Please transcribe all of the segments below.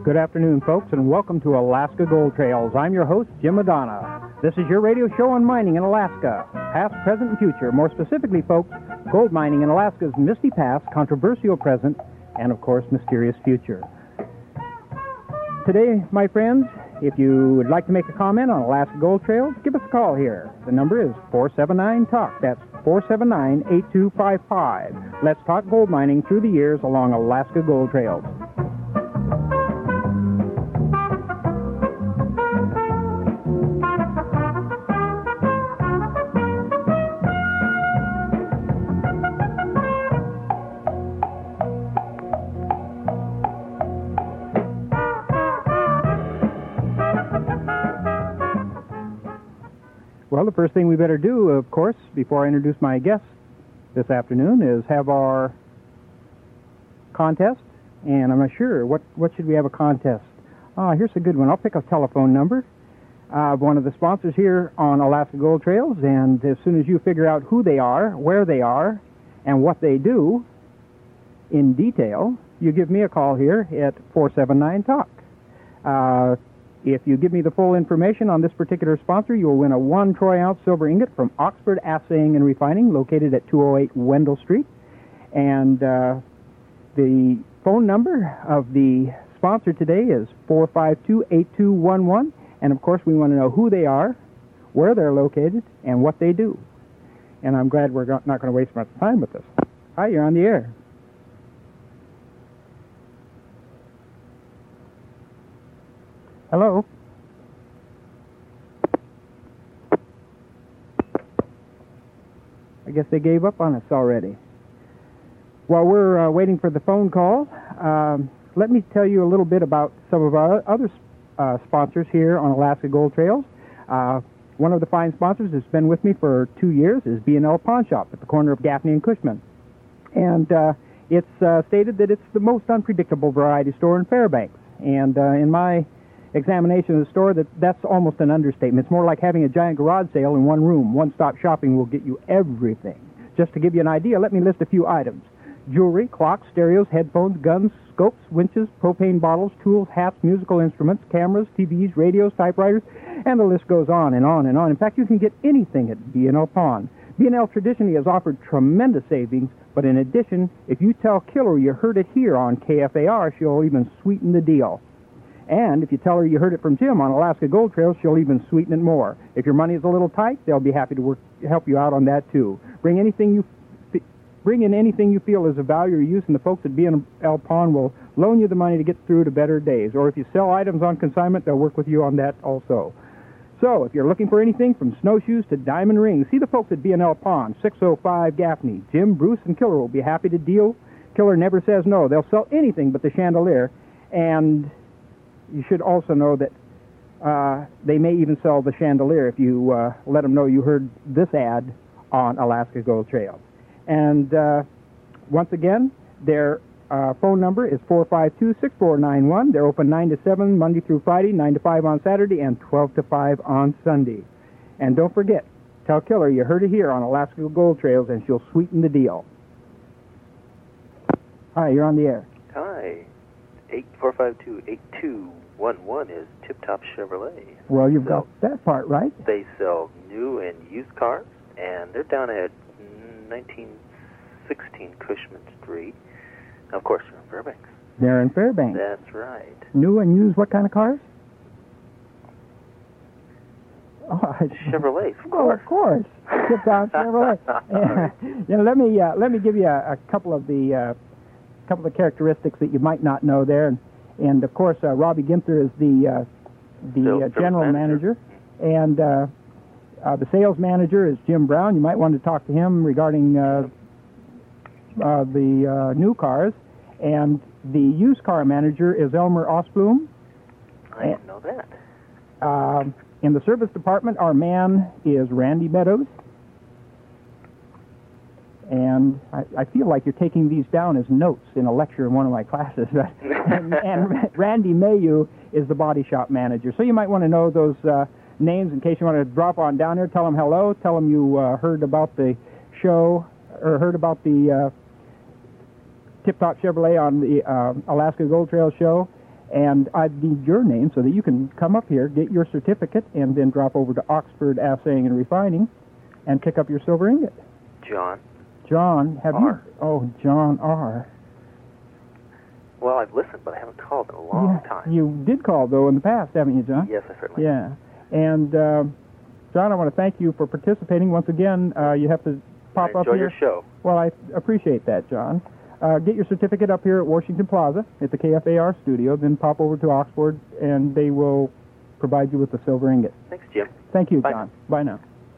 Good afternoon, folks, and welcome to Alaska Gold Trails. I'm your host, Jim Madonna. This is your radio show on mining in Alaska, past, present, and future. More specifically, folks, gold mining in Alaska's misty past, controversial present, and, of course, mysterious future. Today, my friends, if you would like to make a comment on Alaska Gold Trails, give us a call here. The number is 479-TALK. That's 479-8255. Let's talk gold mining through the years along Alaska Gold Trails. Well, the first thing we better do, of course, before I introduce my guest this afternoon, is have our contest. And I'm not sure. What should we have a contest? Here's a good one. I'll pick a telephone number of one of the sponsors here on Alaska Gold Trails. And as soon as you figure out who they are, where they are, and what they do in detail, you give me a call here at 479-TALK. If you give me the full information on this particular sponsor, you will win a 1 troy-ounce silver ingot from Oxford Assaying and Refining, located at 208 Wendell Street. And the phone number of the sponsor today is 452-8211. And, of course, we want to know who they are, where they're located, and what they do. And I'm glad we're not going to waste much time with this. Hi, you're on the air. Hello? I guess they gave up on us already. While we're waiting for the phone call, let me tell you a little bit about some of our other sponsors here on Alaska Gold Trails. One of the fine sponsors that's been with me for 2 years is B&L Pawn Shop at the corner of Gaffney and Cushman. And it's stated that it's the most unpredictable variety store in Fairbanks. And in my examination of the store, that's almost an understatement. It's more like having a giant garage sale in one room. One-stop shopping will get you everything. Just to give you an idea, let me list a few items. Jewelry, clocks, stereos, headphones, guns, scopes, winches, propane bottles, tools, hats, musical instruments, cameras, TVs, radios, typewriters, and the list goes on and on and on. In fact, you can get anything at B&L Pawn. B&L traditionally has offered tremendous savings, but in addition, if you tell Killer you heard it here on KFAR, she'll even sweeten the deal. And if you tell her you heard it from Jim on Alaska Gold Trails, she'll even sweeten it more. If your money is a little tight, they'll be happy to help you out on that, too. Bring in anything you feel is of value or use, and the folks at B&L Pawn will loan you the money to get through to better days. Or if you sell items on consignment, they'll work with you on that also. So if you're looking for anything from snowshoes to diamond rings, see the folks at B&L Pawn, 605 Gaffney. Jim, Bruce, and Killer will be happy to deal. Killer never says no. They'll sell anything but the chandelier, and you should also know that they may even sell the chandelier if you let them know you heard this ad on Alaska Gold Trails. And once again, their phone number is 452-6491. They're open 9 to 7 Monday through Friday, 9 to 5 on Saturday, and 12 to 5 on Sunday. And don't forget, tell Killer you heard it here on Alaska Gold Trails, and she'll sweeten the deal. Hi, you're on the air. Hi. 452-8211 is Tip Top Chevrolet. Well, you've got that part right. They sell new and used cars, and they're down at 1916 Cushman Street. Of course, they're in Fairbanks. They're in Fairbanks. That's right. New and used what kind of cars? Chevrolets, of course. Oh, of course. Tip Top Chevrolet. Let me give you a couple of the characteristics that you might not know there, and of course Robbie Ginther is the general manager, and the sales manager is Jim Brown. You might want to talk to him regarding the new cars, and the used car manager is Elmer Osblum. I didn't know that. In the service department, our man is Randy Meadows. And I feel like you're taking these down as notes in a lecture in one of my classes. and Randy Mayu is the body shop manager. So you might want to know those names in case you want to drop on down there. Tell them hello. Tell them you heard about the show or heard about the Tip Top Chevrolet on the Alaska Gold Trail show. And I need your name so that you can come up here, get your certificate, and then drop over to Oxford Assaying and Refining and pick up your silver ingot. John. John, have R. you? Oh, John R. Well, I've listened, but I haven't called in a long time. You did call, though, in the past, haven't you, John? Yes, I certainly Yeah. And, John, I want to thank you for participating. Once again, you have to pop up enjoy here. your show. Well, I appreciate that, John. Get your certificate up here at Washington Plaza at the KFAR studio, then pop over to Oxford, and they will provide you with the silver ingot. Thanks, Jim. Thank you, Bye John. Bye now.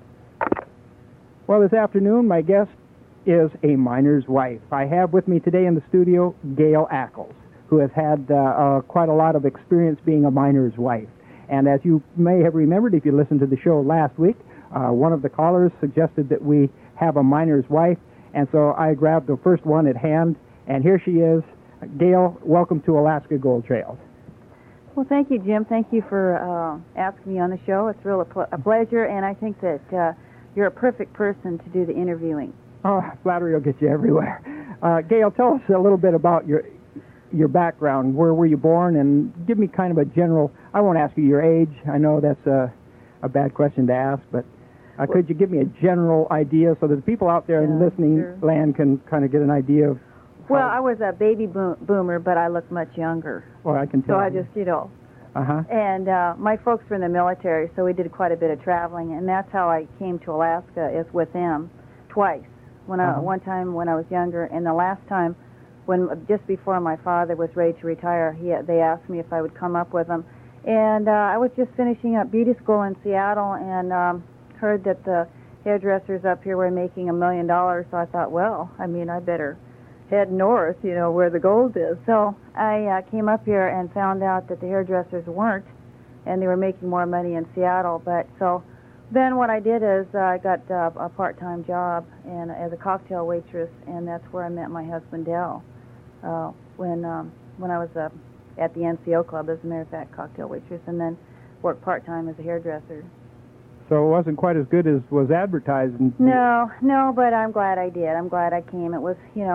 Well, this afternoon, my guest is a miner's wife. I have with me today in the studio Gail Ackles, who has had quite a lot of experience being a miner's wife. And as you may have remembered, if you listened to the show last week, one of the callers suggested that we have a miner's wife, and so I grabbed the first one at hand, and here she is. Gail, welcome to Alaska Gold Trails. Well, thank you, Jim. Thank you for asking me on the show. It's really a pleasure, and I think that you're a perfect person to do the interviewing. Oh, flattery will get you everywhere. Gail, tell us a little bit about your background. Where were you born? And give me kind of a general, I won't ask you your age. I know that's a bad question to ask, but could you give me a general idea so that the people out there in listening land can kind of get an idea of Well, I was a baby boomer, but I look much younger. Well, I can tell. So I just, Uh-huh. And my folks were in the military, so we did quite a bit of traveling, and that's how I came to Alaska, is with them twice. One time when I was younger, and the last time just before my father was ready to retire, they asked me if I would come up with them. And I was just finishing up beauty school in Seattle, and heard that the hairdressers up here were making $1 million, so I thought, well, I better head north, where the gold is. So I came up here and found out that the hairdressers weren't, and they were making more money in Seattle. But so then what I did is I got a part-time job as a cocktail waitress, and that's where I met my husband, Dell, when I was at the NCO club, as a matter of fact, cocktail waitress, and then worked part-time as a hairdresser. So it wasn't quite as good as was advertised. No, but I'm glad I did. I'm glad I came. It was,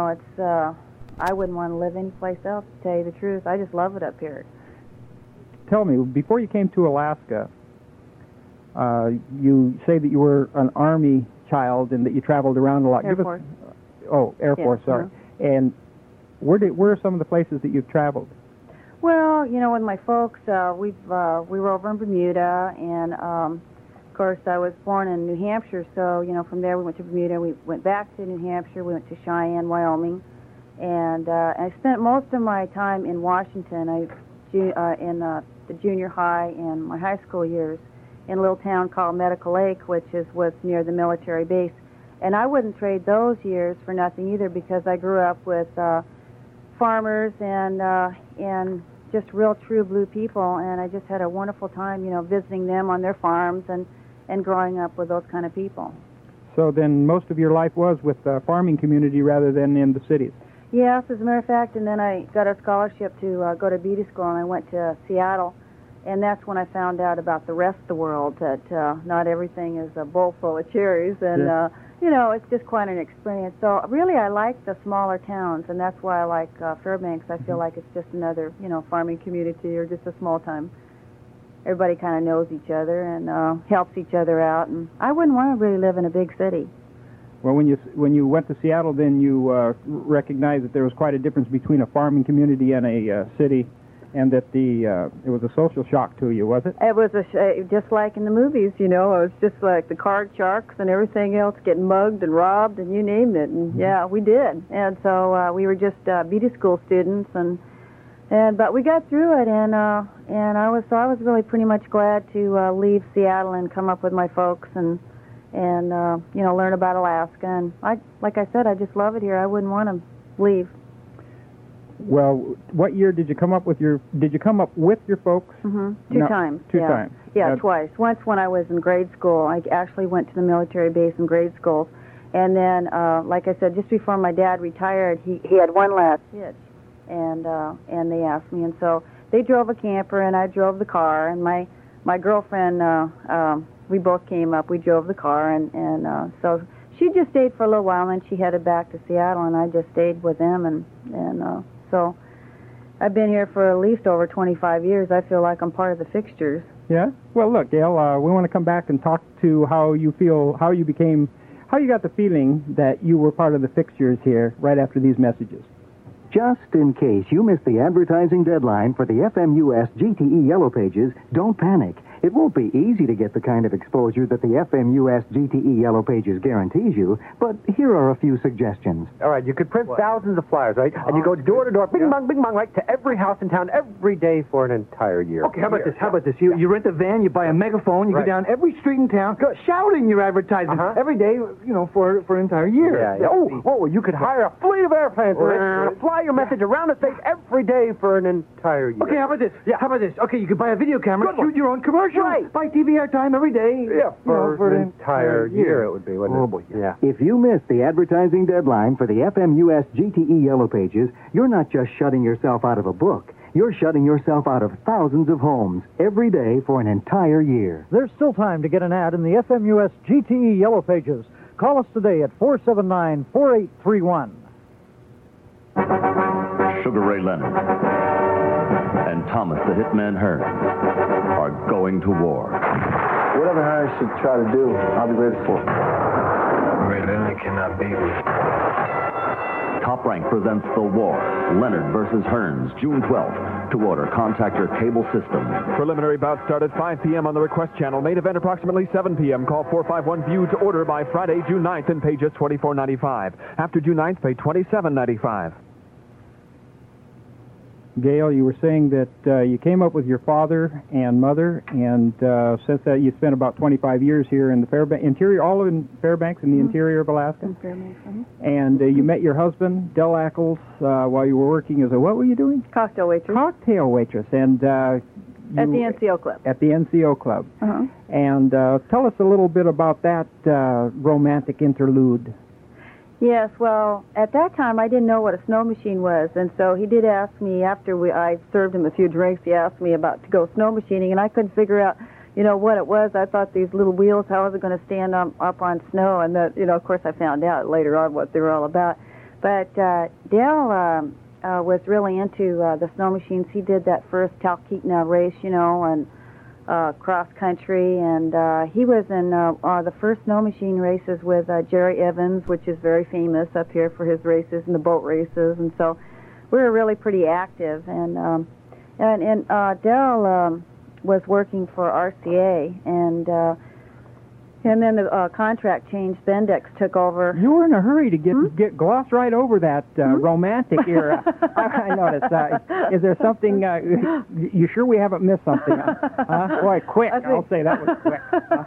I wouldn't want to live anyplace else, to tell you the truth. I just love it up here. Tell me, before you came to Alaska, you say that you were an Army child and that you traveled around a lot. Air Force. Air Force, sorry. And where are some of the places that you've traveled? Well, with my folks, we were over in Bermuda, and of course, I was born in New Hampshire, so, from there we went to Bermuda, we went back to New Hampshire, we went to Cheyenne, Wyoming, and I spent most of my time in Washington, in the junior high and my high school years, in a little town called Medical Lake, which was near the military base. And I wouldn't trade those years for nothing either, because I grew up with farmers and just real true blue people, and I just had a wonderful time, visiting them on their farms and growing up with those kind of people. So then most of your life was with the farming community rather than in the cities? Yes, as a matter of fact, and then I got a scholarship to go to beauty school, and I went to Seattle, and that's when I found out about the rest of the world, that not everything is a bowl full of cherries, and it's just quite an experience. So really I like the smaller towns, and that's why I like Fairbanks. I feel like it's just another, farming community, or just a small town. Everybody kind of knows each other and helps each other out, and I wouldn't want to really live in a big city. Well, when you went to Seattle, then you recognized that there was quite a difference between a farming community and a city, and that it was a social shock to you, was it? It was just like in the movies, It was just like the card sharks and everything else getting mugged and robbed and you name it. And yeah, we did. And so we were just beauty school students, but we got through it, and I was really pretty much glad to leave Seattle and come up with my folks and learn about Alaska. And like I said, I just love it here. I wouldn't want to leave. Well, what year did you come up with your folks? Mm-hmm. Two times. Times. Yeah, twice. Once when I was in grade school. I actually went to the military base in grade school. And then, like I said, just before my dad retired, he had one last hitch. And they asked me. And so they drove a camper, and I drove the car. And my girlfriend, we both came up. We drove the car. And so she just stayed for a little while, and then she headed back to Seattle, and I just stayed with them. So I've been here for at least over 25 years. I feel like I'm part of the fixtures. Yeah? Well, look, Gail, we want to come back and talk to how you feel, how you got the feeling that you were part of the fixtures here right after these messages. Just in case you missed the advertising deadline for the FMUS GTE Yellow Pages, don't panic. It won't be easy to get the kind of exposure that the FMUS GTE Yellow Pages guarantees you, but here are a few suggestions. All right, you could print thousands of flyers, right? And you go door to door, bing bong, right, to every house in town every day for an entire year. Okay, how about this? You rent a van, you buy a megaphone, you go down every street in town, shouting your advertisement every day, for an entire year. Yeah. Oh, you could hire a fleet of airplanes and fly your message around the state every day for an entire year. Okay, how about this? Okay, you could buy a video camera, shoot your own commercial. Right. Buy TV airtime every day. Yeah, for an entire year it would be, wouldn't it? Oh, boy. Yeah. If you missed the advertising deadline for the FMUS GTE Yellow Pages, you're not just shutting yourself out of a book. You're shutting yourself out of thousands of homes every day for an entire year. There's still time to get an ad in the FMUS GTE Yellow Pages. Call us today at 479-4831. Sugar Ray Leonard and Thomas the Hitman Hearns are going to war. Whatever Hearns should try to do, I'll be ready for it. Ray Leonard cannot beat me. Top Rank presents The War, Leonard versus Hearns, June 12th. To order, contact your cable system. Preliminary bout start at 5 p.m. on the request channel. Main event approximately 7 p.m. Call 451-VIEW to order by Friday, June 9th, and pay just $24.95. After June 9th, pay $27.95. Gail, you were saying that you came up with your father and mother, and since that you spent about 25 years here in the interior, all in Fairbanks, in the interior of Alaska. In Fairbanks. And you met your husband, Del Ackles, while you were working as what were you doing? Cocktail waitress. Cocktail waitress, and at the NCO Club. At the NCO Club. Uh-huh. And tell us a little bit about that romantic interlude. Yes, well, at that time I didn't know what a snow machine was, and so he did ask me after I served him a few drinks. He asked me about to go snow machining, and I couldn't figure out, what it was. I thought these little wheels, how was it going to stand up on snow? And that, of course, I found out later on what they were all about. But Dale was really into the snow machines. He did that first Talkeetna race, and cross country, and he was in the first snow machine races with Jerry Evans, which is very famous up here for his races and the boat races, and so we were really pretty active. And Del was working for RCA, and then the contract changed. Bendex took over. You were in a hurry to get gloss right over that romantic era. I noticed. Is there something? You sure we haven't missed something? Boy, quick! I'll say that was quick.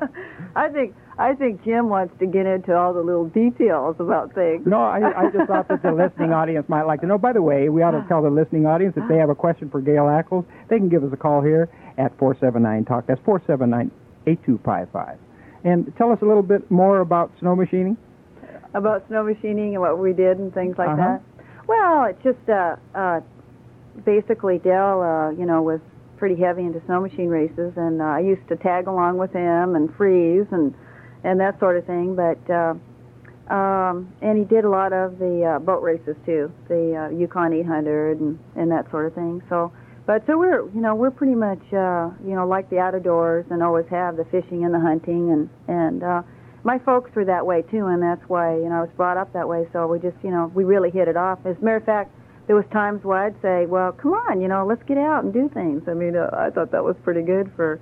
I think Jim wants to get into all the little details about things. No, I just thought that the listening audience might like to know. By the way, we ought to tell the listening audience if they have a question for Gail Ackles, they can give us a call here at 479-TALK. That's 479-8255. And tell us a little bit more about snow machining. About snow machining and what we did and things like that. Well, it's just basically Dale, was pretty heavy into snow machine races, and I used to tag along with him and freeze and that sort of thing. But and he did a lot of the boat races too, the Yukon 800 and that sort of thing. So we're pretty much like the outdoors and always have the fishing and the hunting and my folks were that way too, and that's why I was brought up that way. So we just we really hit it off. As a matter of fact, there was times where I'd say, well, come on, let's get out and do things. I mean, I thought that was pretty good for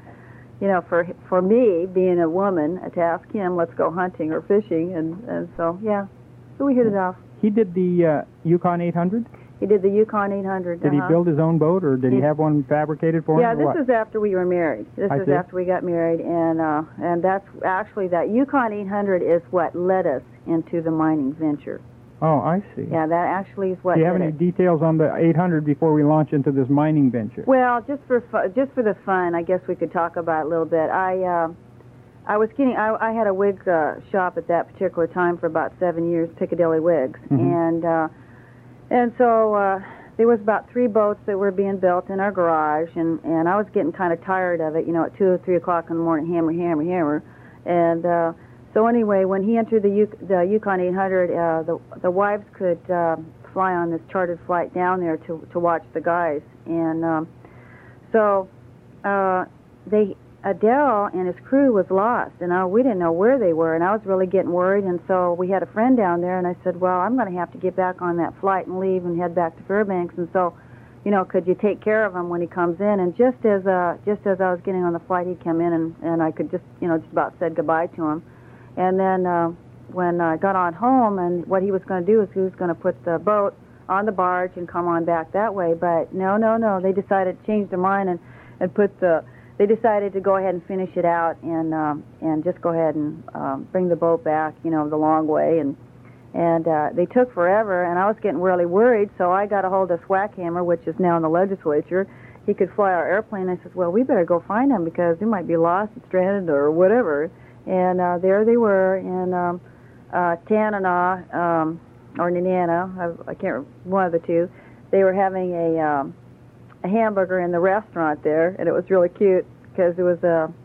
me being a woman to ask him, let's go hunting or fishing, and so we hit it off. He did the Yukon 800. He did the Yukon 800. Did he build his own boat, or did he have one fabricated for him? Yeah, this is after we were married. This is after we got married, and that's actually that Yukon 800 is what led us into the mining venture. Oh, I see. Yeah, that actually is what. Do you have any details on the 800 before we launch into this mining venture? Well, just for the fun, I guess we could talk about it a little bit. I was getting. I had a wig shop at that particular time for about 7 years, Piccadilly Wigs, and so there was about 3 boats that were being built in our garage, and I was getting kind of tired of it, at 2 or 3 o'clock in the morning, hammer, and so anyway, when he entered the Yukon 800, the wives could fly on this chartered flight down there to watch the guys. And Adele and his crew was lost, and we didn't know where they were, and I was really getting worried. And so we had a friend down there, and I said, well, I'm going to have to get back on that flight and leave and head back to Fairbanks. And so, could you take care of him when he comes in? And just as I was getting on the flight, he came in, and I could just about said goodbye to him. And then when I got on home, and what he was going to do is he was going to put the boat on the barge and come on back that way. But no, they decided to change their mind and they decided to go ahead and finish it out and just go ahead and bring the boat back, the long way. And they took forever, and I was getting really worried, so I got a hold of Swackhammer, which is now in the legislature. He could fly our airplane. I said, well, we better go find him because they might be lost and stranded or whatever. And there they were in Tanana or Nenana, I can't remember, one of the two. They were having a hamburger in the restaurant there, and it was really cute because it was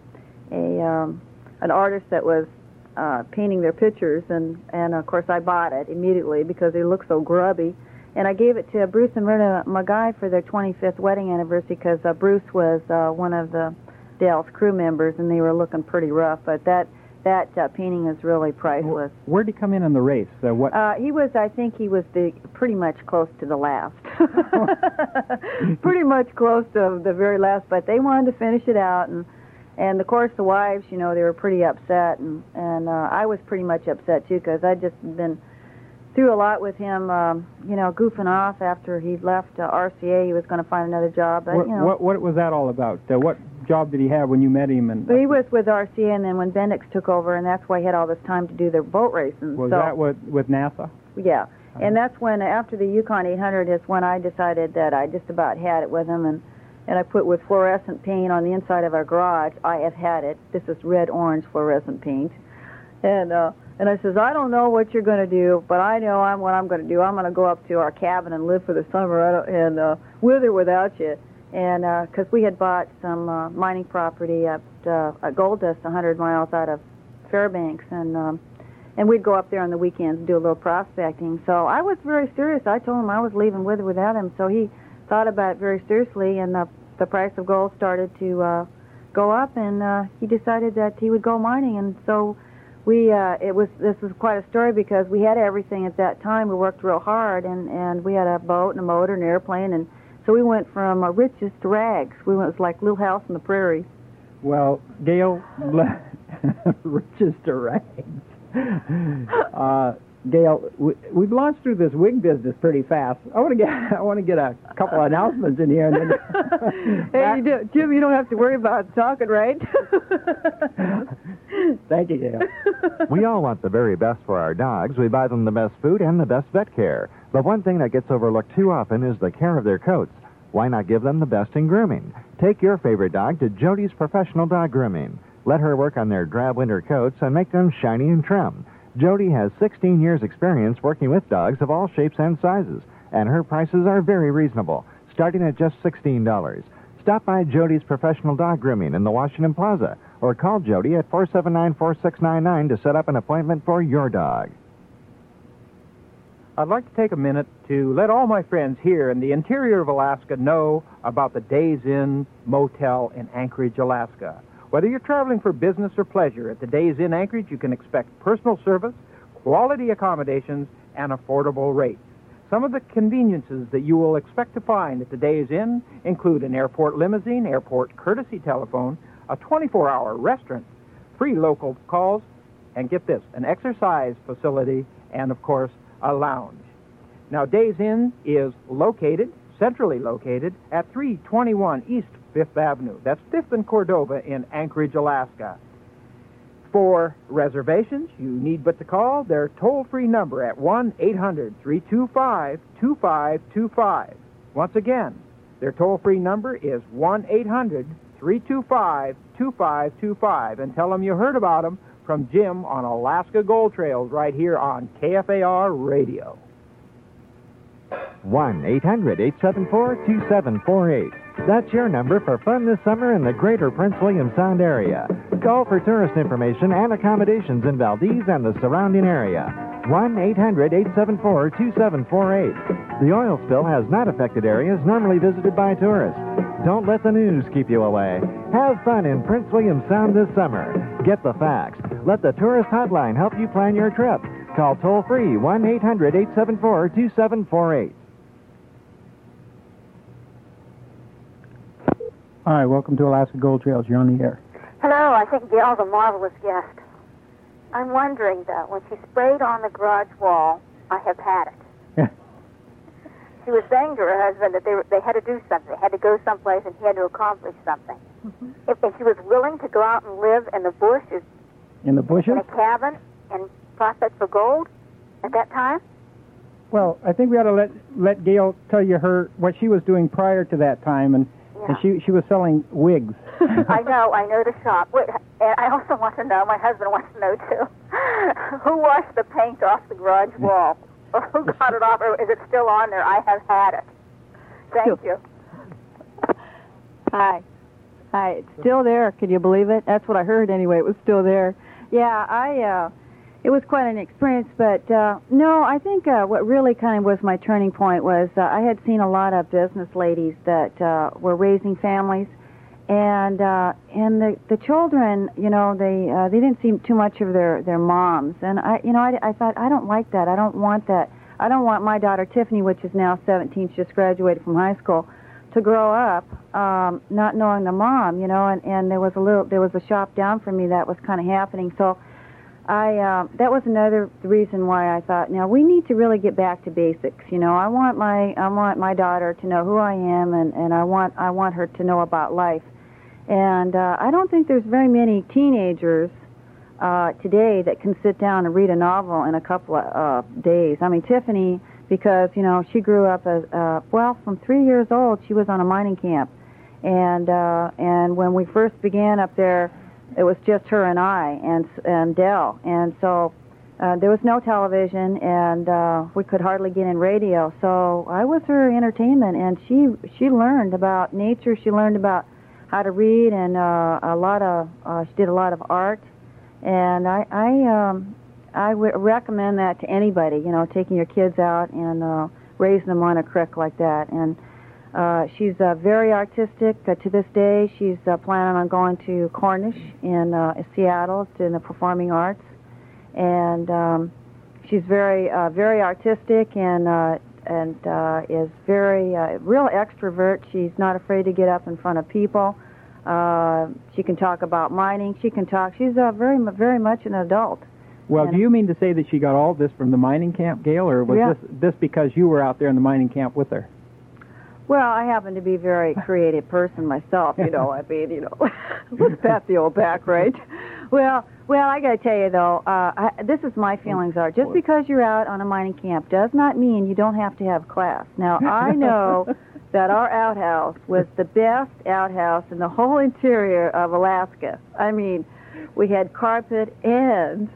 an artist that was painting their pictures, and of course I bought it immediately because they looked so grubby. And I gave it to Bruce and Myrna Magai for their 25th wedding anniversary because Bruce was one of the Dale's crew members, and they were looking pretty rough. But that painting is really priceless. Where'd he come in the race? What? I think he was pretty much close to the last. Pretty much close to the very last, but they wanted to finish it out, and of course the wives, they were pretty upset, and I was pretty much upset too because I'd just been through a lot with him, goofing off after he left RCA. He was going to find another job, but what was that all about? What job did he have when you met him? And he was with RCA, and then when Bendix took over, and that's why he had all this time to do their boat racing. Was that with NASA? Yeah. And that's when, after the Yukon 800, is when I decided that I just about had it with him, and I put with fluorescent paint on the inside of our garage. I have had it. This is red-orange fluorescent paint. And I says, I don't know what you're going to do, but I know what I'm going to do. I'm going to go up to our cabin and live for the summer, and with or without you. And because we had bought some mining property at Gold Dust, 100 miles out of Fairbanks, and we'd go up there on the weekends and do a little prospecting. So I was very serious. I told him I was leaving with or without him. So he thought about it very seriously, and the price of gold started to go up, and he decided that he would go mining. And so this was quite a story because we had everything at that time. We worked real hard, and we had a boat and a motor and an airplane, and so we went from riches to rags. It was like Little House on the Prairie. Well, Gail, riches to rags. Gail, we've launched through this wig business pretty fast. I want to get a couple of announcements in here. And then hey, Jim, you don't have to worry about talking, right? Thank you, Gail. We all want the very best for our dogs. We buy them the best food and the best vet care. But one thing that gets overlooked too often is the care of their coats. Why not give them the best in grooming? Take your favorite dog to Jody's Professional Dog Grooming. Let her work on their drab winter coats and make them shiny and trim. Jody has 16 years' experience working with dogs of all shapes and sizes, and her prices are very reasonable, starting at just $16. Stop by Jody's Professional Dog Grooming in the Washington Plaza, or call Jody at 479-4699 to set up an appointment for your dog. I'd like to take a minute to let all my friends here in the interior of Alaska know about the Days Inn Motel in Anchorage, Alaska. Whether you're traveling for business or pleasure, at the Days Inn Anchorage, you can expect personal service, quality accommodations, and affordable rates. Some of the conveniences that you will expect to find at the Days Inn include an airport limousine, airport courtesy telephone, a 24-hour restaurant, free local calls, and get this, an exercise facility, and, of course, a lounge. Now, Days Inn is centrally located at 321 East 5th Avenue. That's 5th and Cordova in Anchorage, Alaska. For reservations, you need but to call their toll-free number at 1-800-325-2525. Once again, their toll-free number is 1-800-325-2525, and tell them you heard about them from Jim on Alaska Gold Trails right here on KFAR Radio. 1-800-874-2748. That's your number for fun this summer in the greater Prince William Sound area. Call for tourist information and accommodations in Valdez and the surrounding area. 1-800-874-2748. The oil spill has not affected areas normally visited by tourists. Don't let the news keep you away. Have fun in Prince William Sound this summer. Get the facts. Let the tourist hotline help you plan your trip. Call toll-free 1-800-874-2748. Hi, welcome to Alaska Gold Trails. You're on the air. Hello, I think Gail's a marvelous guest. I'm wondering, though, when she sprayed on the garage wall, I have had it. Yeah. She was saying to her husband that they had to do something. They had to go someplace and he had to accomplish something. Mm-hmm. If she was willing to go out and live in the bush, in the bushes? In a cabin and prospect for gold at that time? Well, I think we ought to let Gail tell you what she was doing prior to that time, and she was selling wigs. I know the shop. Wait, and I also want to know, my husband wants to know too, who washed the paint off the garage wall? Or who got it off, or is it still on there? I have had it. Thank you. Hi, it's still there. Can you believe it? That's what I heard anyway. It was still there. Yeah, it was quite an experience, but no, I think what really kind of was my turning point was I had seen a lot of business ladies that were raising families, and the children, they didn't see too much of their moms, and I thought, I don't like that. I don't want that. I don't want my daughter Tiffany, which is now 17, she just graduated from high school, to grow up not knowing the mom, and there was a shop down from me that was kind of happening, so that was another reason why I thought, now we need to really get back to basics. I want my daughter to know who I am, and I want her to know about life. And I don't think there's very many teenagers today that can sit down and read a novel in a couple of days. I mean, Tiffany, because she grew up as from 3 years old, she was on a mining camp, and when we first began up there, it was just her and I and Dell, and so there was no television, and we could hardly get in radio. So I was her entertainment, and she learned about nature. She learned about how to read, and she did a lot of art, and I would recommend that to anybody. Taking your kids out and raising them on a creek like that, and. She's very artistic. To this day, she's planning on going to Cornish in Seattle in the performing arts, and she's very artistic and is very real extrovert. She's not afraid to get up in front of people. She can talk about mining. She's very much an adult. Well, do you mean to say that she got all this from the mining camp, Gail, or was this because you were out there in the mining camp with her? Well, I happen to be a very creative person myself, let's pat the old back, right? Well, I got to tell you, though, this is my feelings are. Just because you're out on a mining camp does not mean you don't have to have class. Now, I know that our outhouse was the best outhouse in the whole interior of Alaska. I mean, we had carpet and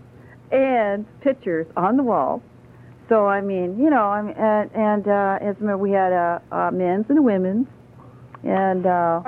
pictures on the wall. So, I mean, we had a men's and a women's, and,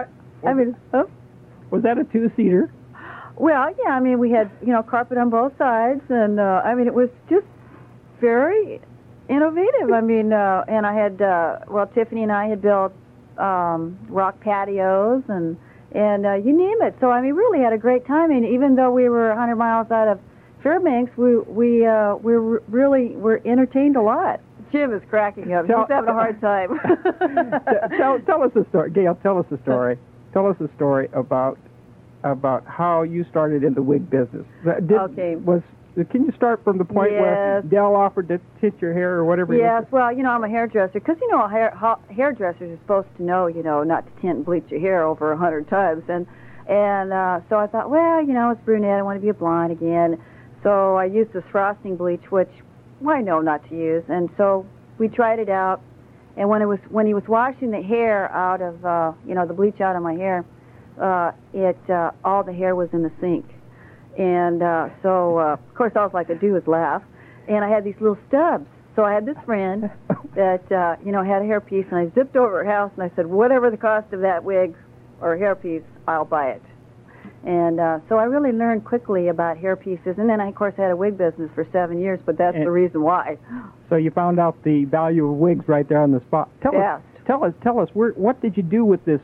Was that a two-seater? Well, yeah, I mean, we had, carpet on both sides, and, it was just very innovative. I mean, and I had, Tiffany and I had built rock patios, and you name it. So, I mean, really had a great time, and even though we were 100 miles out of Fairbanks, we were entertained a lot. Jim is cracking up. He's having a hard time. tell us the story, Gail. Tell us the story. Tell us the story about how you started in the wig business. Can you start from the point where Dell offered to tint your hair or whatever? Yes. Well, I'm a hairdresser because hairdressers are supposed to know, not to tint and bleach your hair over 100 times, and so I thought, it's brunette. I want to be a blonde again. So I used this frosting bleach, which I know not to use, and so we tried it out. And when he was washing the hair out of, the bleach out of my hair, all the hair was in the sink, and so of course all I could do was laugh. And I had these little stubs. So I had this friend that had a hairpiece, and I zipped over her house, and I said, whatever the cost of that wig or hairpiece, I'll buy it. And so I really learned quickly about hair pieces. And then, I, of course, had a wig business for 7 years, but that's the reason why. So you found out the value of wigs right there on the spot. Tell us, what did you do with this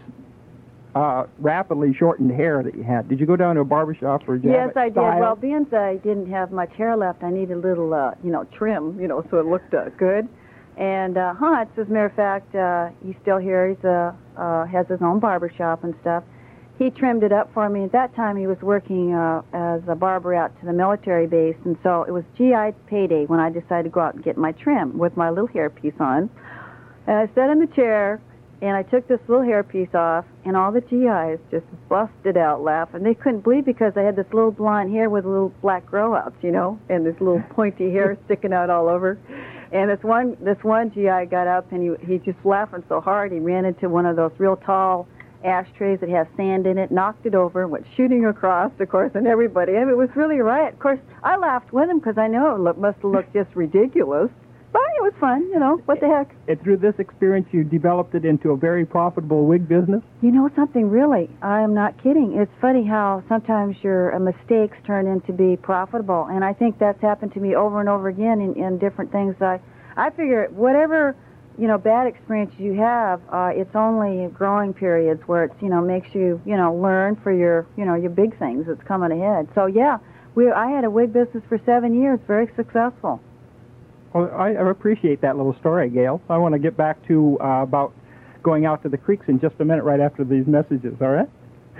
rapidly shortened hair that you had? Did you go down to a barbershop or Yes, I did. Well, being I didn't have much hair left, I needed a little, trim, so it looked good. And Hans, as a matter of fact, he's still here. He's has his own barbershop and stuff. He trimmed it up for me. At that time, he was working as a barber out to the military base, and so it was GI payday when I decided to go out and get my trim with my little hairpiece on. And I sat in the chair, and I took this little hairpiece off, and all the GIs just busted out laughing. They couldn't believe because I had this little blonde hair with little black grow-outs, and this little pointy hair sticking out all over. And this one GI got up, and he just laughing so hard, he ran into one of those real tall ashtrays that has sand in it, knocked it over, went shooting across, of course, and everybody. I mean, it was really a riot. Of course, I laughed with him because I know it must have looked just ridiculous. But it was fun, what the heck. And through this experience, you developed it into a very profitable wig business? You know something, really, I am not kidding. It's funny how sometimes your mistakes turn into be profitable, and I think that's happened to me over and over again in different things. I figure whatever, bad experience you have, it's only growing periods where it's, makes you, learn for your, your big things that's coming ahead. So, yeah, I had a wig business for 7 years, very successful. Well, I appreciate that little story, Gail. I want to get back to about going out to the creeks in just a minute right after these messages, all right?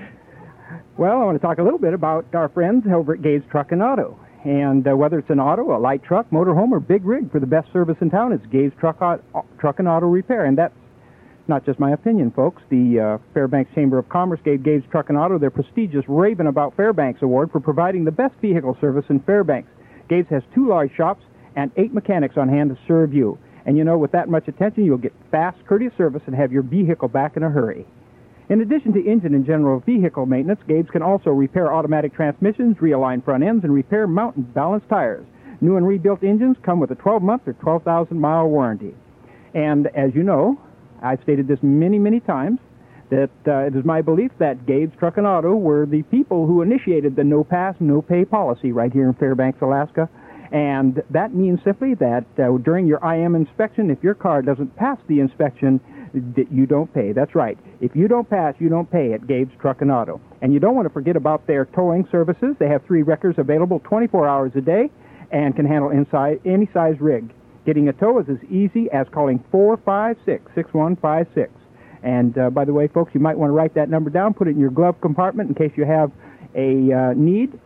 Well, I want to talk a little bit about our friends over at Gabe's Truck and Auto. And whether it's an auto, a light truck, motorhome, or big rig, for the best service in town, it's Gabe's Truck and Auto Repair. And that's not just my opinion, folks. The Fairbanks Chamber of Commerce gave Gabe's Truck and Auto their prestigious Raving About Fairbanks Award for providing the best vehicle service in Fairbanks. Gabe's has 2 large shops and 8 mechanics on hand to serve you. And with that much attention, you'll get fast, courteous service and have your vehicle back in a hurry. In addition to engine and general vehicle maintenance, Gabe's can also repair automatic transmissions, realign front ends, and repair mount and balance tires. New and rebuilt engines come with a 12-month or 12,000-mile warranty. And as you know, I've stated this many, many times, that it is my belief that Gabe's Truck and Auto were the people who initiated the no-pass, no-pay policy right here in Fairbanks, Alaska. And that means simply that during your IM inspection, if your car doesn't pass the inspection, you don't pay. That's right. If you don't pass, you don't pay at Gabe's Truck and Auto. And you don't want to forget about their towing services. They have 3 wreckers available 24 hours a day and can handle any size rig. Getting a tow is as easy as calling 456-6156. And by the way, folks, you might want to write that number down, put it in your glove compartment in case you have a need.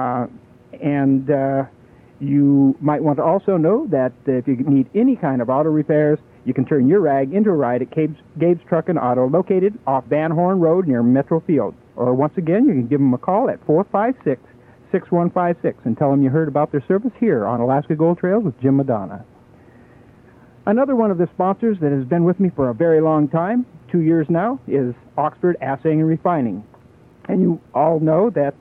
You might want to also know that if you need any kind of auto repairs, you can turn your rag into a ride at Gabe's Truck and Auto, located off Van Horn Road near Metro Field. Or once again, you can give them a call at 456-6156 and tell them you heard about their service here on Alaska Gold Trails with Jim Madonna. Another one of the sponsors that has been with me for a very long time, 2 years now, is Oxford Assaying and Refining. And you all know that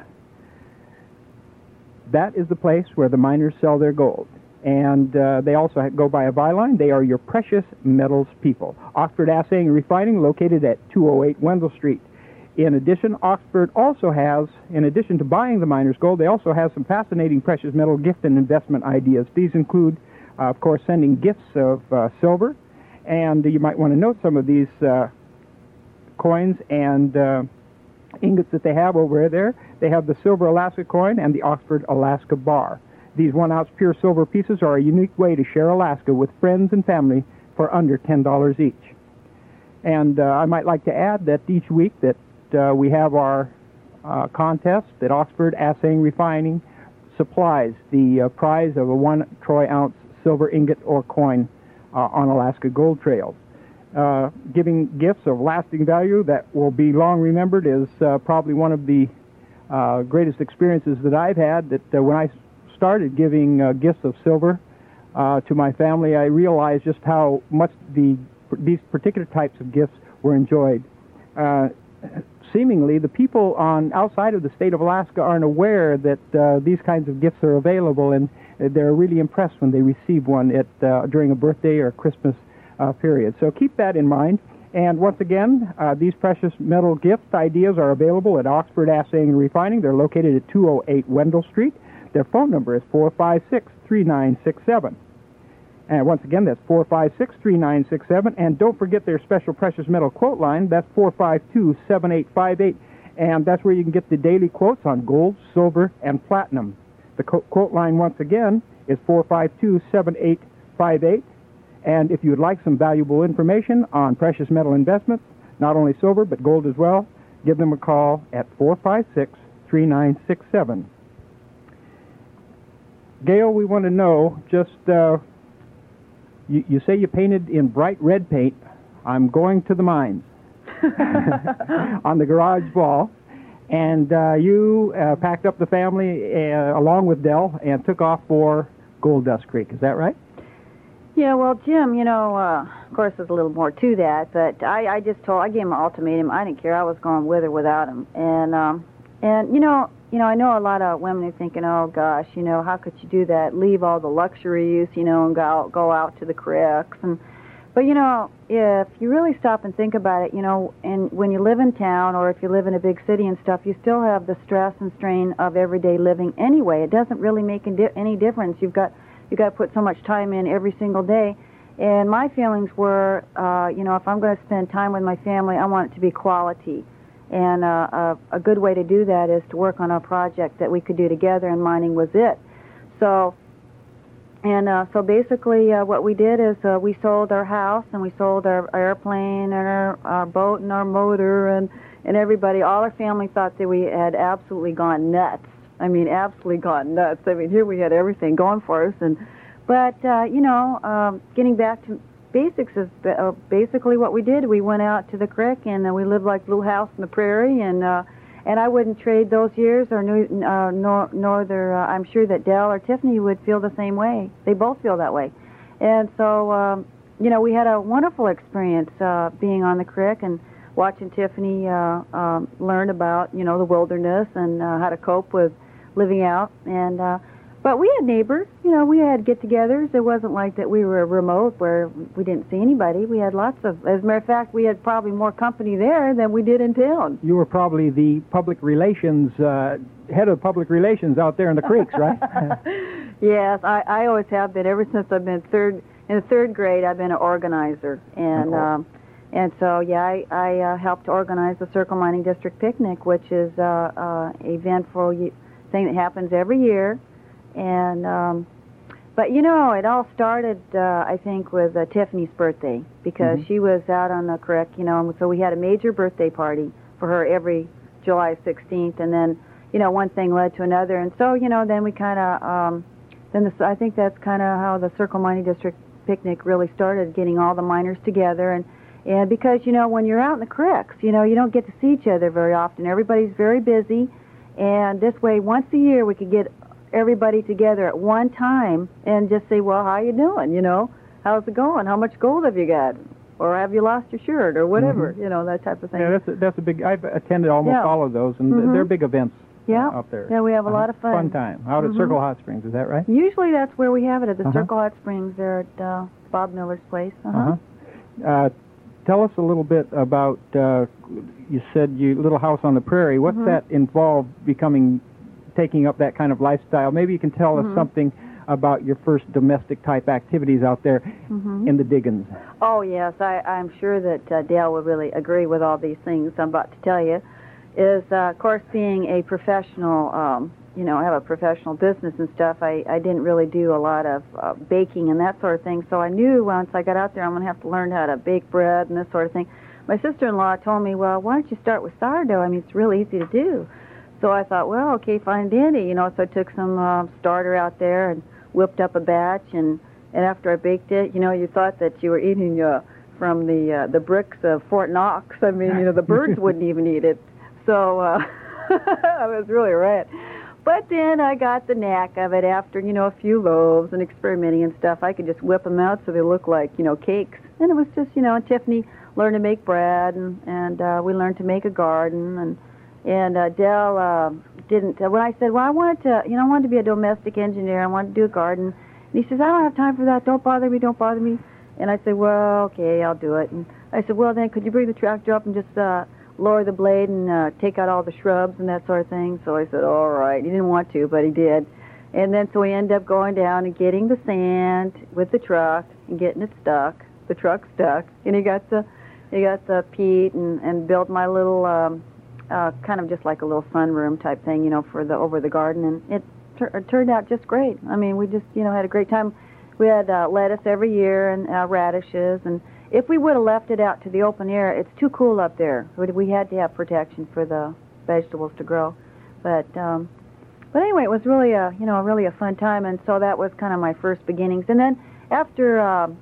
that is the place where the miners sell their gold. And they also go by a byline. They are your precious metals people. Oxford Assaying and Refining, located at 208 Wendell Street. In addition, Oxford also has, in addition to buying the miners' gold, they also have some fascinating precious metal gift and investment ideas. These include, of course, sending gifts of silver. And you might want to note some of these coins and ingots that they have over there. They have the Silver Alaska coin and the Oxford Alaska bar. These 1-ounce pure silver pieces are a unique way to share Alaska with friends and family for under $10 each. And I might like to add that each week that we have our contest that Oxford Assaying Refining supplies the prize of a 1 troy ounce silver ingot or coin on Alaska Gold Trails. Giving gifts of lasting value that will be long remembered is probably one of the greatest experiences that I've had. That when I started giving gifts of silver to my family, I realized just how much these particular types of gifts were enjoyed. Seemingly, the people outside of the state of Alaska aren't aware that these kinds of gifts are available, and they're really impressed when they receive one during a birthday or Christmas period. So keep that in mind. And once again, these precious metal gift ideas are available at Oxford Assaying and Refining. They're located at 208 Wendell Street. Their phone number is 456-3967. And once again, that's 456-3967. And don't forget their special precious metal quote line. That's 452-7858. And that's where you can get the daily quotes on gold, silver, and platinum. The quote line, once again, is 452-7858. And if you would like some valuable information on precious metal investments, not only silver but gold as well, give them a call at 456-3967. Gail, we want to know, just, you say you painted in bright red paint. I'm going to the mines on the garage wall. And you packed up the family along with Dell and took off for Gold Dust Creek. Is that right? Yeah, well, Jim, of course there's a little more to that, but I gave him an ultimatum. I didn't care. I was going with or without him. And I know a lot of women are thinking, oh, gosh, how could you do that? Leave all the luxuries, and go out to the creeks. But, if you really stop and think about it, and when you live in town or if you live in a big city and stuff, you still have the stress and strain of everyday living anyway. It doesn't really make any difference. You've got to put so much time in every single day. And my feelings were, if I'm going to spend time with my family, I want it to be quality. And a good way to do that is to work on a project that we could do together, and mining was it. So basically what we did is we sold our house, and we sold our airplane and our boat and our motor, and everybody, all our family thought that we had absolutely gone nuts. I mean, absolutely gone nuts. I mean, here we had everything going for us. But getting back to basics is basically what we did. We went out to the creek, and we lived like a little house in the prairie, and I wouldn't trade those years, I'm sure that Dell or Tiffany would feel the same way. They both feel that way. And so, we had a wonderful experience being on the creek and watching Tiffany learn about, the wilderness and how to cope with living out. And but we had neighbors, we had get-togethers. It wasn't like that we were remote where we didn't see anybody. We had lots of, as a matter of fact, we had probably more company there than we did in town. You were probably the public relations, head of public relations out there in the creeks, right? Yes, I always have been. Ever since I've been in the third grade, I've been an organizer. And so, I helped organize the Circle Mining District Picnic, which is an eventful thing that happens every year. And but it all started I think with Tiffany's birthday, because she was out on the creek, and so we had a major birthday party for her every July 16th, and then one thing led to another, and so then we kind of I think that's kind of how the Circle Mining District Picnic really started, getting all the miners together, and because when you're out in the creeks, you don't get to see each other very often. Everybody's very busy, and this way once a year we could get everybody together at one time and just say, well, how you doing? How's it going? How much gold have you got? Or have you lost your shirt? Or whatever, that type of thing. Yeah, that's a big, I've attended almost all of those, and they're big events up there. Yeah, we have a lot of fun. Fun time. Out at Circle Hot Springs, is that right? Usually that's where we have it, at the Circle Hot Springs there at Bob Miller's place. Tell us a little bit about, you said you little house on the prairie. What's that involved taking up that kind of lifestyle? Maybe you can tell us something about your first domestic-type activities out there in the diggings. Oh, yes. I'm sure that Dale would really agree with all these things I'm about to tell you. Is, of course, being a professional, I have a professional business and stuff, I didn't really do a lot of baking and that sort of thing, so I knew once I got out there I'm going to have to learn how to bake bread and this sort of thing. My sister-in-law told me, well, why don't you start with sourdough? I mean, it's really easy to do. So I thought, well, okay, fine and dandy, so I took some starter out there and whipped up a batch, and after I baked it, you thought that you were eating from the bricks of Fort Knox. I mean, the birds wouldn't even eat it. So I was really right. But then I got the knack of it after, a few loaves and experimenting and stuff. I could just whip them out so they look like, cakes. And it was just, Tiffany learned to make bread, and we learned to make a garden, and Dell didn't. When I said, well, I wanted to be a domestic engineer. I wanted to do a garden. And he says, I don't have time for that. Don't bother me. And I said, well, okay, I'll do it. And I said, well, then could you bring the tractor up and just lower the blade and take out all the shrubs and that sort of thing? So I said, all right. He didn't want to, but he did. And then so we ended up going down and getting the sand with the truck and getting it stuck. The truck stuck, and he got the peat and built my little kind of just like a little sunroom type thing, for over the garden, and it turned out just great. I mean, we just had a great time. We had lettuce every year and radishes, and if we would have left it out to the open air, it's too cool up there. We had to have protection for the vegetables to grow, but anyway, it was really a fun time, and so that was kind of my first beginnings. And then after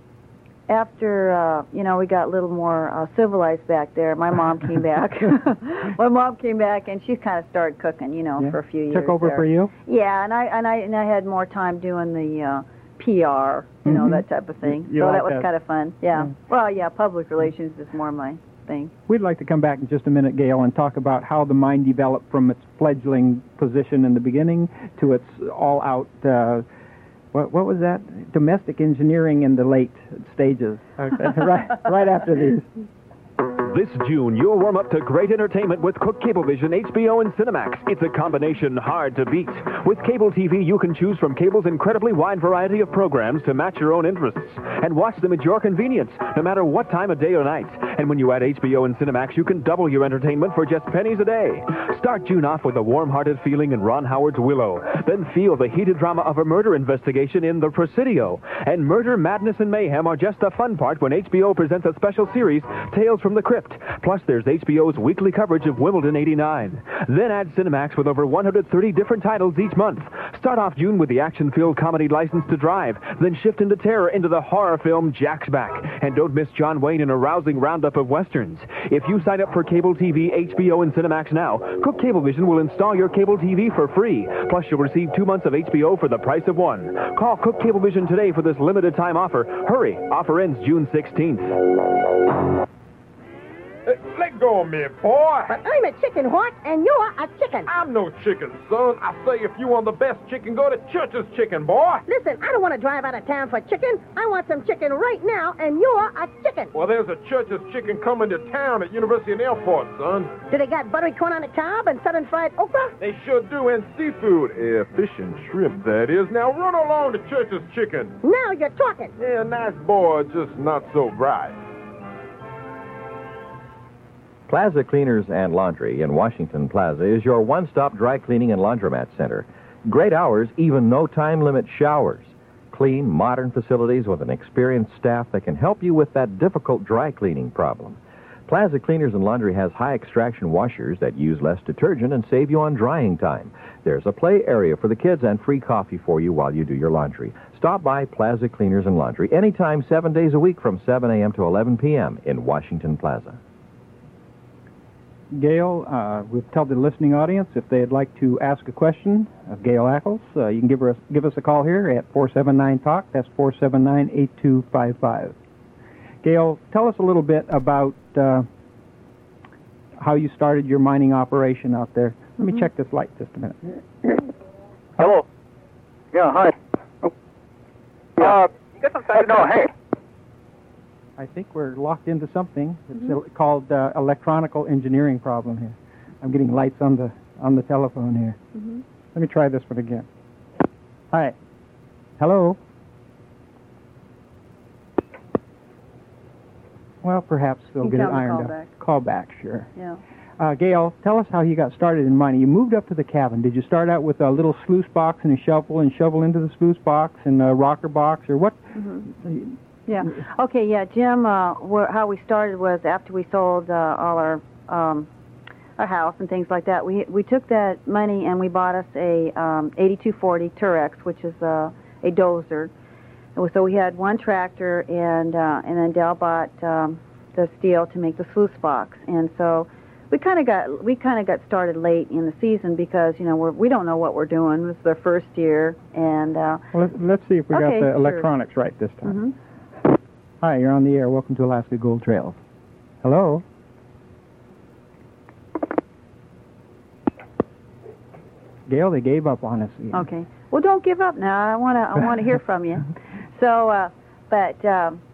we got a little more civilized back there, my mom came back. My mom came back, and she kind of started cooking, for a few years. Took over there. for you? Yeah, and I had more time doing the PR, that type of thing. You so like that was kind of fun. Yeah. Well, yeah, public relations is more my thing. We'd like to come back in just a minute, Gail, and talk about how the mine developed from its fledgling position in the beginning to its all-out. What was that? Domestic engineering in the late stages. Okay. right after these. This June, you'll warm up to great entertainment with Cook Cablevision, HBO, and Cinemax. It's a combination hard to beat. With cable TV, you can choose from cable's incredibly wide variety of programs to match your own interests and watch them at your convenience, no matter what time of day or night. And when you add HBO and Cinemax, you can double your entertainment for just pennies a day. Start June off with a warm-hearted feeling in Ron Howard's Willow. Then feel the heated drama of a murder investigation in The Presidio. And murder, madness, and mayhem are just the fun part when HBO presents a special series, Tales from the Crypt. Plus, there's HBO's weekly coverage of Wimbledon '89. Then add Cinemax with over 130 different titles each month. Start off June with the action-filled comedy License to Drive. Then shift into terror into the horror film Jack's Back. And don't miss John Wayne in a rousing roundup of westerns. If you sign up for cable TV, HBO, and Cinemax now, Cook Cablevision will install your cable TV for free. Plus, you'll receive 2 months of HBO for the price of one. Call Cook Cablevision today for this limited-time offer. Hurry! Offer ends June 16th. Let go of me, boy. But I'm a chicken, what? And you're a chicken. I'm no chicken, son. I say if you want the best chicken, go to Church's Chicken, boy. Listen, I don't want to drive out of town for chicken. I want some chicken right now, and you're a chicken. Well, there's a Church's Chicken coming to town at University and Airport, son. Do they got buttery corn on the cob and southern fried okra? They sure do, and seafood. Fish and shrimp, that is. Now run along to Church's Chicken. Now you're talking. Yeah, nice boy, just not so bright. Plaza Cleaners and Laundry in Washington Plaza is your one-stop dry cleaning and laundromat center. Great hours, even no time limit showers. Clean, modern facilities with an experienced staff that can help you with that difficult dry cleaning problem. Plaza Cleaners and Laundry has high extraction washers that use less detergent and save you on drying time. There's a play area for the kids and free coffee for you while you do your laundry. Stop by Plaza Cleaners and Laundry anytime, 7 days a week from 7 a.m. to 11 p.m. in Washington Plaza. Gail, we'll tell the listening audience if they'd like to ask a question of Gail Ackles. You can give us a call here at 479-TALK. That's 479-8255. Gail, tell us a little bit about how you started your mining operation out there. Let me check this light just a minute. Hello. Yeah, hi. Oh. Yeah. You got some time? No, hey. I think we're locked into something. It's called electronical engineering problem here. I'm getting lights on the telephone here. Let me try this one again. Hi. Hello. Well, perhaps they'll get it ironed out. Call back, sure. Yeah. Gail, tell us how you got started in mining. You moved up to the cabin. Did you start out with a little sluice box and a shovel into the sluice box and a rocker box, or what? Yeah. Okay, yeah, Jim, how we started was after we sold all our house and things like that. We took that money and we bought us a 8240 Turex, which is a dozer. So we had one tractor, and then Dell bought the steel to make the sluice box. And so we kind of got started late in the season because we don't know what we're doing. This is our first year, and well, let's see if we got the electronics right this time. Hi, you're on the air. Welcome to Alaska Gold Trails. Hello? Gail, they gave up on us again. Okay. Well, don't give up now. I want to hear from you. So, but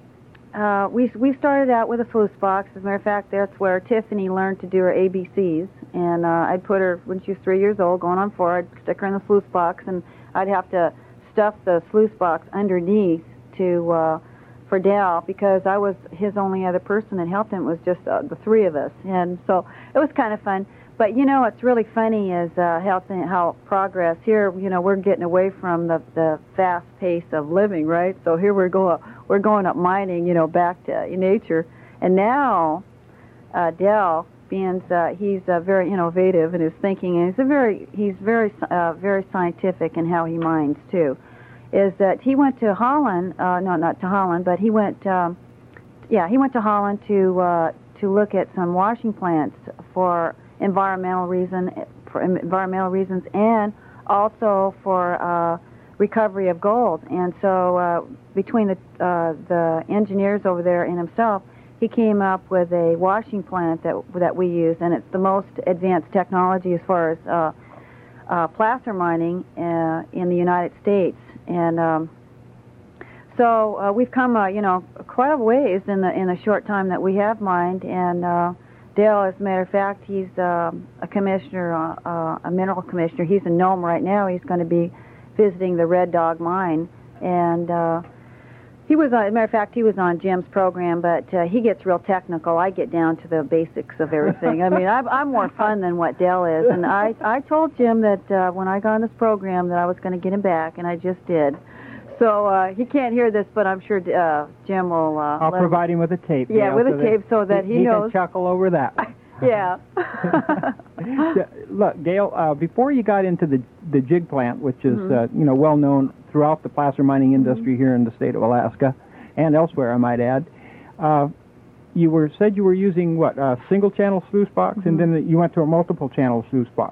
we started out with a sluice box. As a matter of fact, that's where Tiffany learned to do her ABCs. And I'd put her, when she was 3 years old, going on 4, I'd stick her in the sluice box, and I'd have to stuff the sluice box underneath for Dal, because I was his only other person that helped him. It was just the 3 of us. And so it was kind of fun. But, what's really funny is how progress here, we're getting away from the fast pace of living, right? So here we're going up mining, back to nature. And now Dal, being he's very innovative in his thinking, and he's very scientific in how he mines too, is that he went to Holland, not to Holland, but he went to Holland to look at some washing plants for environmental reasons, and also for recovery of gold. And so between the engineers over there and himself, he came up with a washing plant that we use, and it's the most advanced technology as far as placer mining in the United States. And so we've come, quite a ways in the short time that we have mined. And Dale, as a matter of fact, he's a commissioner, a mineral commissioner. He's in Nome right now. He's going to be visiting the Red Dog mine, and he was, as a matter of fact, he was on Jim's program, but he gets real technical. I get down to the basics of everything. I mean, I'm more fun than what Dell is, and I told Jim that when I got on this program that I was going to get him back, and I just did. So he can't hear this, but I'm sure Jim will. I'll provide him with a tape. Yeah, with a tape so that he knows. He can chuckle over that. Yeah. Look, Gail, before you got into the jig plant, which is well known throughout the placer mining industry here in the state of Alaska and elsewhere, I might add, you said you were using what, a single channel sluice box, and then you went to a multiple channel sluice box.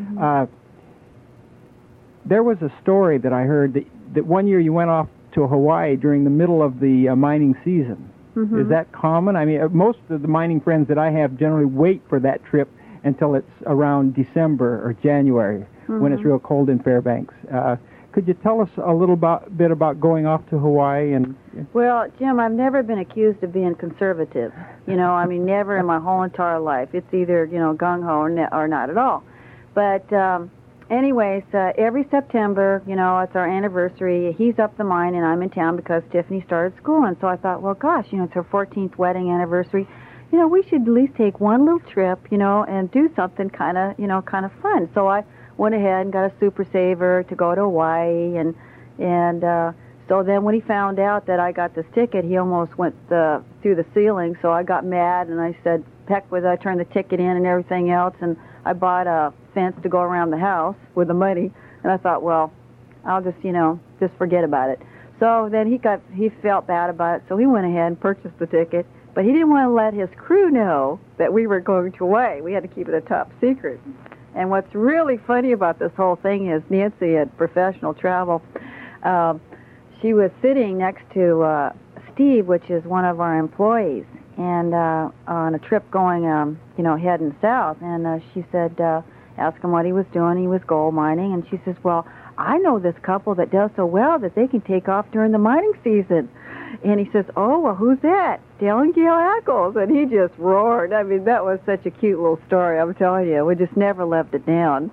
There was a story that I heard that one year you went off to Hawaii during the middle of the mining season. Is that common? I mean, most of the mining friends that I have generally wait for that trip until it's around December or January when it's real cold in Fairbanks. Could you tell us a little bit about going off to Hawaii? Well, Jim, I've never been accused of being conservative. I mean, never in my whole entire life. It's either, gung-ho or not at all. But anyways, every September, it's our anniversary. He's up the mine and I'm in town because Tiffany started school. And so I thought, well, gosh, it's her 14th wedding anniversary. We should at least take one little trip, and do something kind of fun. So I went ahead and got a Super Saver to go to Hawaii. And so then when he found out that I got this ticket, he almost went through the ceiling. So I got mad and I said, heck with it. I turned the ticket in and everything else. And I bought a fence to go around the house with the money, and I thought, well, I'll just forget about it. So then he felt bad about it, so he went ahead and purchased the ticket, but he didn't want to let his crew know that we were going to Hawaii. We had to keep it a top secret. And what's really funny about this whole thing is Nancy at Professional Travel, she was sitting next to Steve, which is one of our employees, and on a trip going, heading south. And she said, asked him what he was doing. He was gold mining. And she says, well, I know this couple that does so well that they can take off during the mining season. And he says, oh, well, who's that? Dale and Gail Ackles. And he just roared. I mean, that was such a cute little story, I'm telling you. We just never left it down.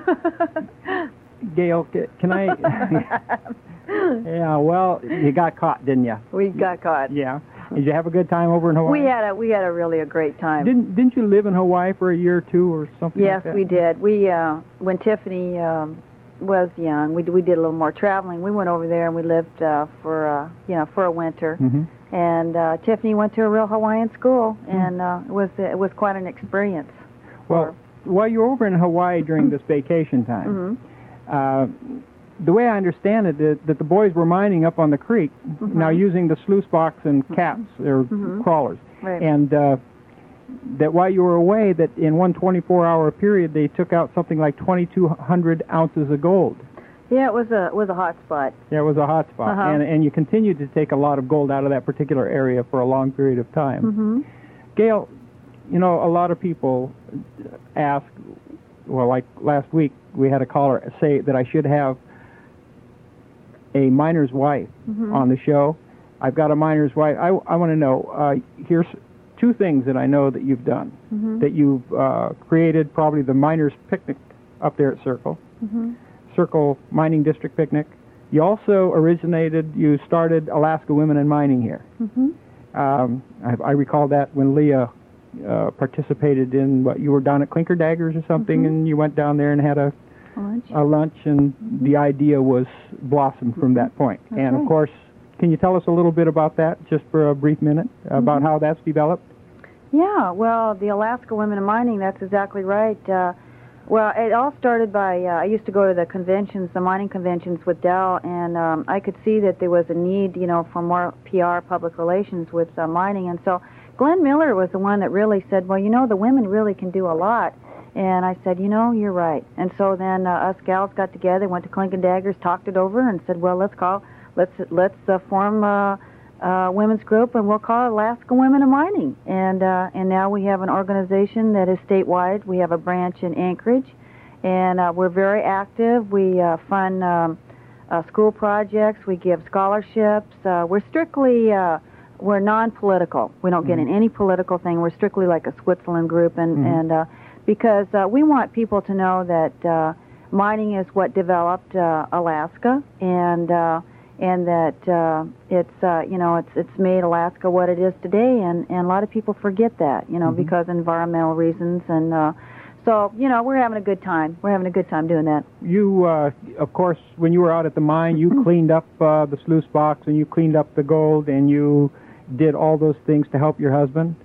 Gail, can I... Yeah, well, you got caught, didn't you? We got caught. Yeah. Did you have a good time over in Hawaii? We had a really a great time. Didn't you live in Hawaii for a year or two or something like that? Yes, we did. We when Tiffany was young, we did a little more traveling. We went over there and we lived for a winter. And Tiffany went to a real Hawaiian school, and it was quite an experience. Well, while you were over in Hawaii during this vacation time, the way I understand it, that the boys were mining up on the creek, now using the sluice box and caps, or crawlers. Right. And that while you were away, that in one 24-hour period, they took out something like 2,200 ounces of gold. Yeah, it was a hot spot. Yeah, it was a hot spot. And you continued to take a lot of gold out of that particular area for a long period of time. Gail, a lot of people ask, well, like last week, we had a caller say that I should have a miner's wife on the show, I've got a miner's wife. I want to know, here's two things that I know that you've done. Mm-hmm. That you've created probably the miners' picnic up there at Circle. Mm-hmm. Circle Mining District Picnic. You also you started Alaska Women in Mining here. Mm-hmm. I recall that when Leah participated in you were down at Clinker Daggers or something, Mm-hmm. and you went down there and had a lunch, and the idea was blossomed from that point. That's and right. of course, can you tell us a little bit about that, just for a brief minute, about how that's developed? Yeah, well, the Alaska Women in Mining, that's exactly right. Well, it all started by, I used to go to the conventions, the mining conventions with Dell, and I could see that there was a need, for more PR, public relations with mining. And so Glenn Miller was the one that really said, well, the women really can do a lot. And I said, you're right. And so then us gals got together, went to Clinker Daggers, talked it over, and said, well, let's form a women's group, and we'll call it Alaska Women in Mining. And now we have an organization that is statewide. We have a branch in Anchorage, and we're very active. We fund school projects. We give scholarships. We're strictly we're non-political. We don't get in any political thing. We're strictly like a Switzerland group, and because we want people to know that mining is what developed Alaska, and that it's made Alaska what it is today, and a lot of people forget that, because of environmental reasons, and so we're having a good time. We're having a good time doing that. You, of course, when you were out at the mine, you cleaned up the sluice box, and you cleaned up the gold, and you did all those things to help your husband.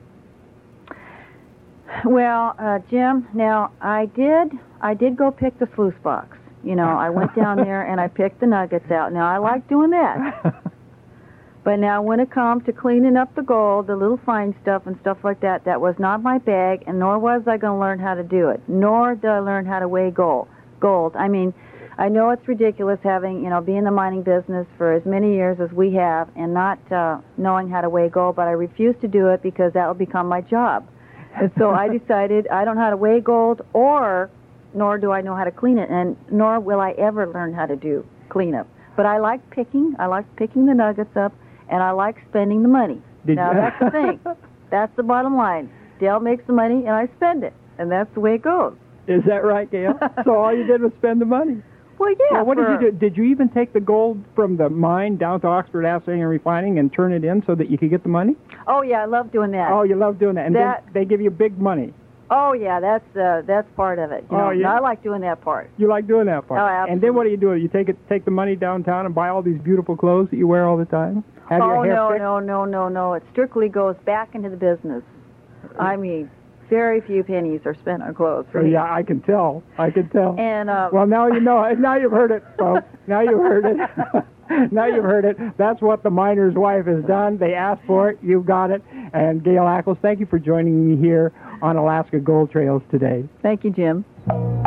Well, Jim, now I did go pick the sluice box. I went down there and I picked the nuggets out. Now, I like doing that. But now when it comes to cleaning up the gold, the little fine stuff and stuff like that, that was not my bag, and nor was I going to learn how to do it. Nor did I learn how to weigh gold. I mean, I know it's ridiculous having, being in the mining business for as many years as we have and not knowing how to weigh gold, but I refuse to do it because that will become my job. And so I decided I don't know how to weigh gold, nor do I know how to clean it, and nor will I ever learn how to do cleanup. But I like picking the nuggets up, and I like spending the money. Now, that's the thing. That's the bottom line. Dale makes the money, and I spend it, and that's the way it goes. Is that right, Gail? So all you did was spend the money? Well, yeah. Well, what did you do? Did you even take the gold from the mine down to Oxford Assaying and Refining and turn it in so that you could get the money? Oh, yeah, I love doing that. Oh, you love doing that. And then they give you big money. Oh, yeah, that's part of it. I like doing that part. You like doing that part? Oh, absolutely. And then what do? You take the money downtown and buy all these beautiful clothes that you wear all the time? Have your hair fixed? No. It strictly goes back into the business. I mean, very few pennies are spent on clothes. Yeah, I can tell. And well, now you know. Now you've heard it, folks. Now you've heard it. Now you've heard it. That's what the miner's wife has done. They asked for it. You got it. And Gail Ackles, thank you for joining me here on Alaska Gold Trails today. Thank you, Jim.